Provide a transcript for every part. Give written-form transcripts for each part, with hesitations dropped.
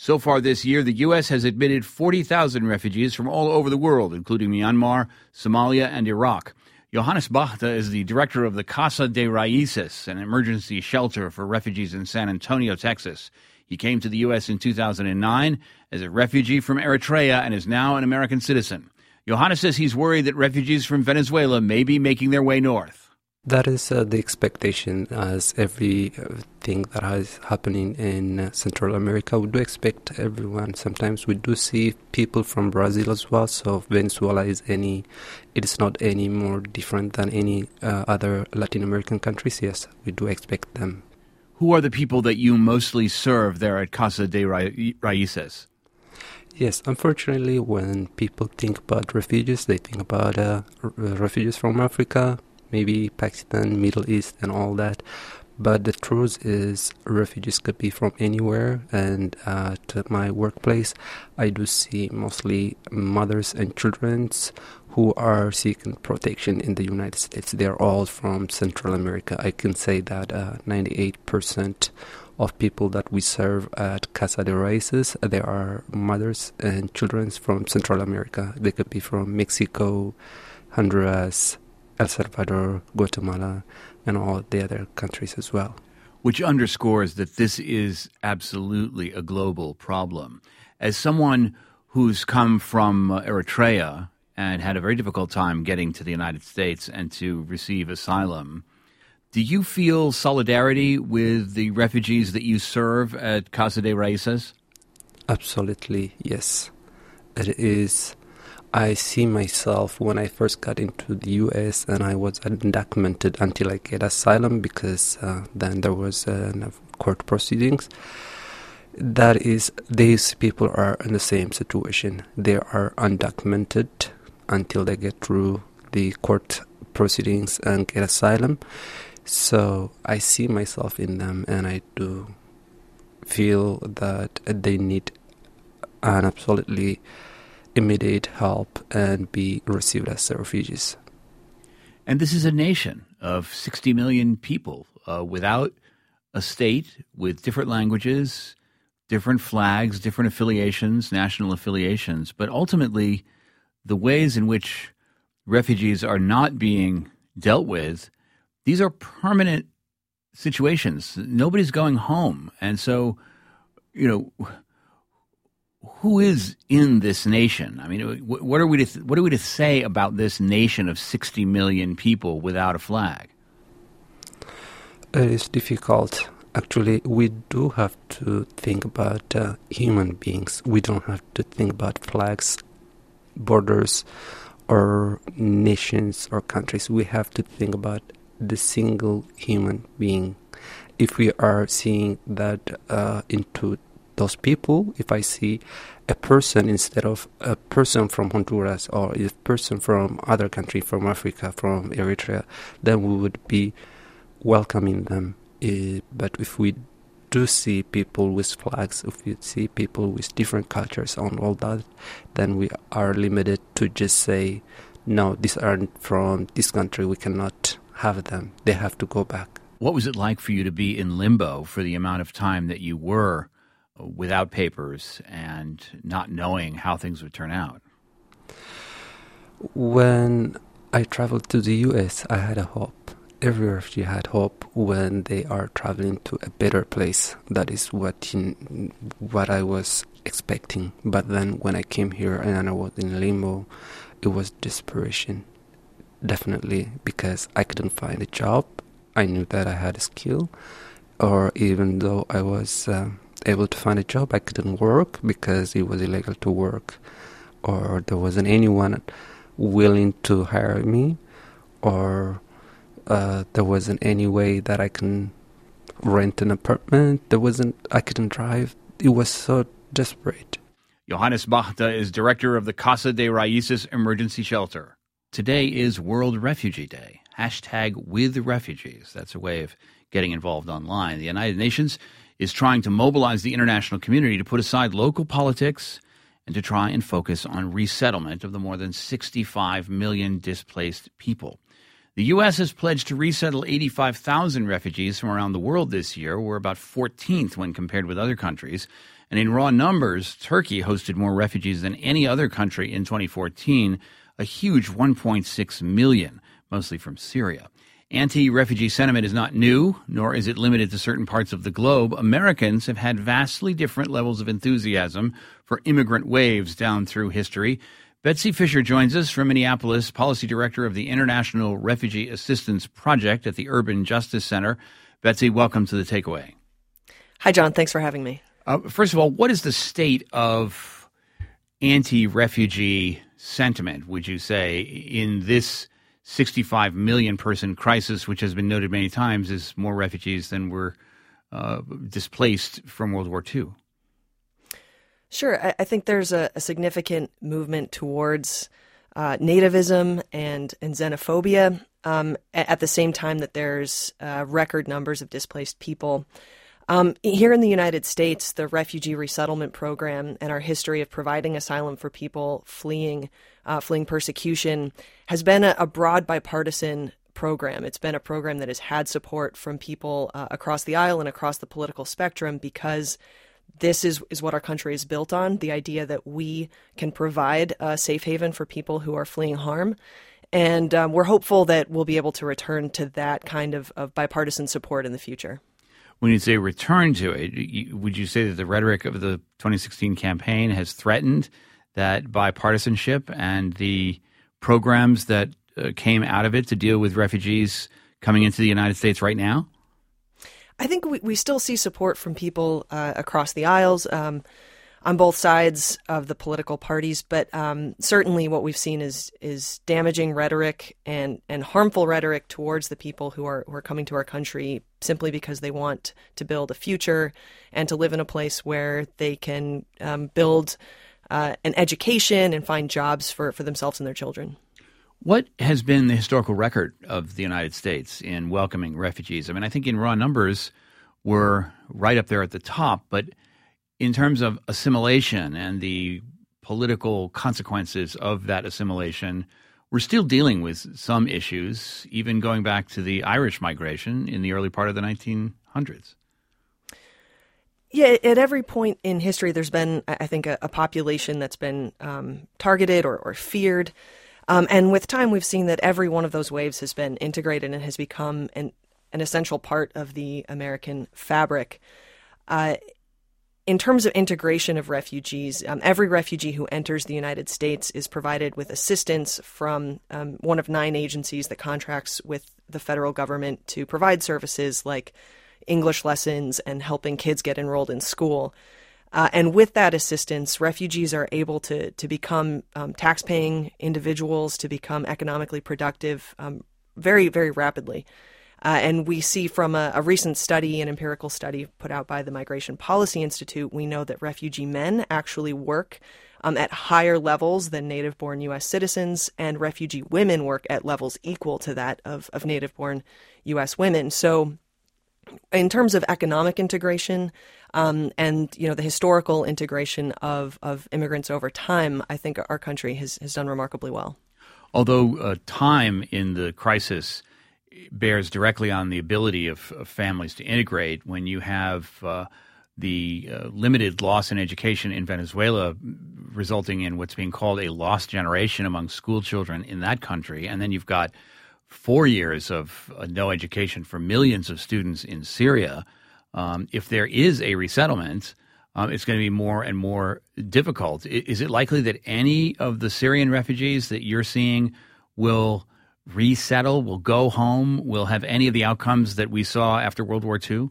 So far this year, the U.S. has admitted 40,000 refugees from all over the world, including Myanmar, Somalia, and Iraq. Johannes Bachta is the director of the Casa de Raices, an emergency shelter for refugees in San Antonio, Texas. He came to the U.S. in 2009 as a refugee from Eritrea and is now an American citizen. Johannes says he's worried that refugees from Venezuela may be making their way north. That is the expectation, as everything that is happening in Central America. We do expect everyone. Sometimes we do see people from Brazil as well. So Venezuela it is not any more different than any other Latin American countries. Yes, we do expect them. Who are the people that you mostly serve there at Casa de Raices? Yes, unfortunately, when people think about refugees, they think about refugees from Africa, maybe Pakistan, Middle East, and all that. But the truth is, refugees could be from anywhere. And at my workplace, I do see mostly mothers and children who are seeking protection in the United States. They're all from Central America. I can say that 98% of people that we serve at Casa de Raices, there are mothers and children from Central America. They could be from Mexico, Honduras, El Salvador, Guatemala, and all the other countries as well. Which underscores that this is absolutely a global problem. As someone who's come from Eritrea and had a very difficult time getting to the United States and to receive asylum, do you feel solidarity with the refugees that you serve at Casa de Raices? Absolutely, yes. It is. I see myself when I first got into the U.S. and I was undocumented until I get asylum, because then there was court proceedings. That is, these people are in the same situation. They are undocumented until they get through the court proceedings and get asylum. So I see myself in them, and I do feel that they need an absolutely immediate help and be received as refugees. And this is a nation of 60 million people without a state, with different languages, different flags, different affiliations, national affiliations. But ultimately, the ways in which refugees are not being dealt with, these are permanent situations. Nobody's going home. And so, who is in this nation? I mean, what are we to say about this nation of 60 million people without a flag? It is difficult. Actually, we do have to think about human beings. We don't have to think about flags, borders, or nations or countries. We have to think about the single human being. If we are seeing that into those people, if I see a person instead of a person from Honduras or a person from other country, from Africa, from Eritrea, then we would be welcoming them. But if we do see people with flags, if we see people with different cultures and all that, then we are limited to just say, no, these aren't from this country, we cannot have them. They have to go back. What was it like for you to be in limbo for the amount of time that you were without papers and not knowing how things would turn out? When I traveled to the U.S., I had a hope. Every refugee had hope when they are traveling to a better place. That is what I was expecting. But then when I came here and I was in limbo, it was desperation. Definitely, because I couldn't find a job. I knew that I had a skill, or even though I was able to find a job, I couldn't work because it was illegal to work, or there wasn't anyone willing to hire me, or there wasn't any way that I can rent an apartment. I couldn't drive. It was so desperate. Johannes Bachta is director of the Casa de Raices Emergency Shelter. Today is World Refugee Day. #WithRefugees. That's a way of getting involved online. The United Nations is trying to mobilize the international community to put aside local politics and to try and focus on resettlement of the more than 65 million displaced people. The U.S. has pledged to resettle 85,000 refugees from around the world this year. We're about 14th when compared with other countries. And in raw numbers, Turkey hosted more refugees than any other country in 2014, a huge 1.6 million, mostly from Syria. Anti-refugee sentiment is not new, nor is it limited to certain parts of the globe. Americans have had vastly different levels of enthusiasm for immigrant waves down through history. Betsy Fisher joins us from Minneapolis, Policy Director of the International Refugee Assistance Project at the Urban Justice Center. Betsy, welcome to The Takeaway. Hi, John. Thanks for having me. First of all, what is the state of anti-refugee sentiment, would you say, in this 65 million person crisis, which has been noted many times as more refugees than were displaced from World War II? Sure. I think there's a significant movement towards nativism and xenophobia at the same time that there's record numbers of displaced people. Here in the United States, the Refugee Resettlement Program and our history of providing asylum for people fleeing persecution has been a broad bipartisan program. It's been a program that has had support from people across the aisle and across the political spectrum because this is what our country is built on, the idea that we can provide a safe haven for people who are fleeing harm. And we're hopeful that we'll be able to return to that kind of bipartisan support in the future. When you say return to it, would you say that the rhetoric of the 2016 campaign has threatened that bipartisanship and the programs that came out of it to deal with refugees coming into the United States right now? I think we still see support from people across the aisles on both sides of the political parties, but certainly what we've seen is damaging rhetoric and harmful rhetoric towards the people who are coming to our country simply because they want to build a future and to live in a place where they can build an education and find jobs for themselves and their children. What has been the historical record of the United States in welcoming refugees? I mean, I think in raw numbers we're right up there at the top, but in terms of assimilation and the political consequences of that assimilation, we're still dealing with some issues, even going back to the Irish migration in the early part of the 1900s. Yeah, at every point in history, there's been, I think, a population that's been targeted or feared. And with time, we've seen that every one of those waves has been integrated and has become an essential part of the American fabric. In terms of integration of refugees, every refugee who enters the United States is provided with assistance from one of 9 agencies that contracts with the federal government to provide services like English lessons and helping kids get enrolled in school. And with that assistance, refugees are able to become tax-paying individuals, to become economically productive very, very rapidly. And we see from a recent study, an empirical study put out by the Migration Policy Institute, we know that refugee men actually work at higher levels than native-born U.S. citizens, and refugee women work at levels equal to that of native-born U.S. women. So in terms of economic integration and the historical integration of immigrants over time, I think our country has done remarkably well. Although time in the crisis bears directly on the ability of families to integrate, when you have the limited loss in education in Venezuela resulting in what's being called a lost generation among school children in that country, and then you've got 4 years of no education for millions of students in Syria, if there is a resettlement, it's going to be more and more difficult. Is it likely that any of the Syrian refugees that you're seeing will resettle, will go home, will have any of the outcomes that we saw after World War II?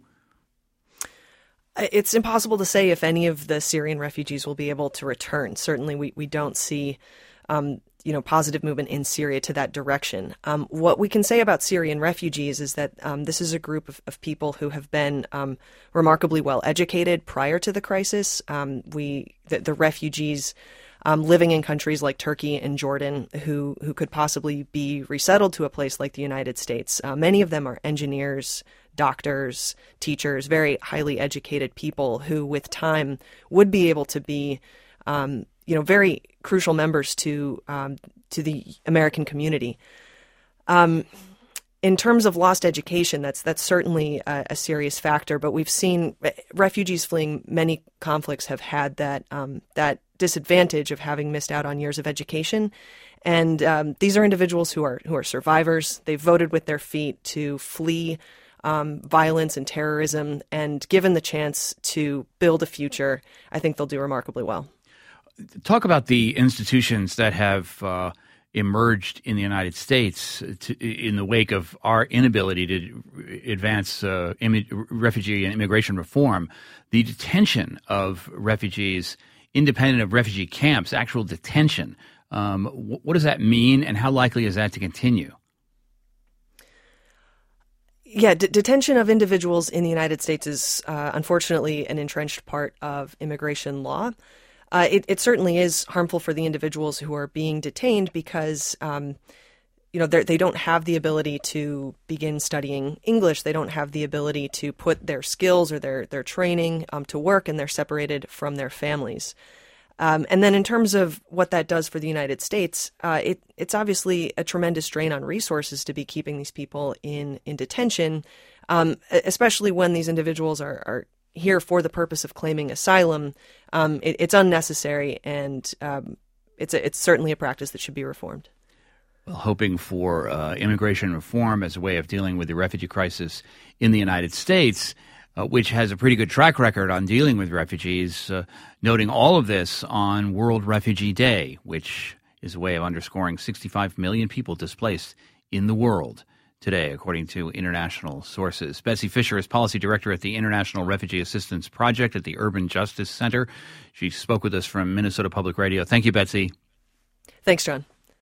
It's impossible to say if any of the Syrian refugees will be able to return. Certainly we don't see positive movement in Syria to that direction. What we can say about Syrian refugees is that this is a group of people who have been remarkably well educated prior to the crisis. The refugees living in countries like Turkey and Jordan who could possibly be resettled to a place like the United States. Many of them are engineers, doctors, teachers, very highly educated people who with time would be able to be very crucial members to the American community. in terms of lost education, that's certainly a serious factor. But we've seen refugees fleeing many conflicts have had that disadvantage of having missed out on years of education. And these are individuals who are survivors. They've voted with their feet to flee violence and terrorism, and given the chance to build a future, I think they'll do remarkably well. Talk about the institutions that have emerged in the United States in the wake of our inability to advance refugee and immigration reform. The detention of refugees, independent of refugee camps, actual detention. What does that mean, and how likely is that to continue? Yeah, detention of individuals in the United States is unfortunately an entrenched part of immigration law. It certainly is harmful for the individuals who are being detained because, they don't have the ability to begin studying English. They don't have the ability to put their skills or their training to work, and they're separated from their families. And then in terms of what that does for the United States, it's obviously a tremendous drain on resources to be keeping these people in detention, especially when these individuals are here for the purpose of claiming asylum. It's unnecessary, and it's certainly a practice that should be reformed. Well, hoping for immigration reform as a way of dealing with the refugee crisis in the United States, which has a pretty good track record on dealing with refugees, noting all of this on World Refugee Day, which is a way of underscoring 65 million people displaced in the world today, according to international sources. Betsy Fisher is Policy Director at the International Refugee Assistance Project at the Urban Justice Center. She spoke with us from Minnesota Public Radio. Thank you, Betsy. Thanks, John.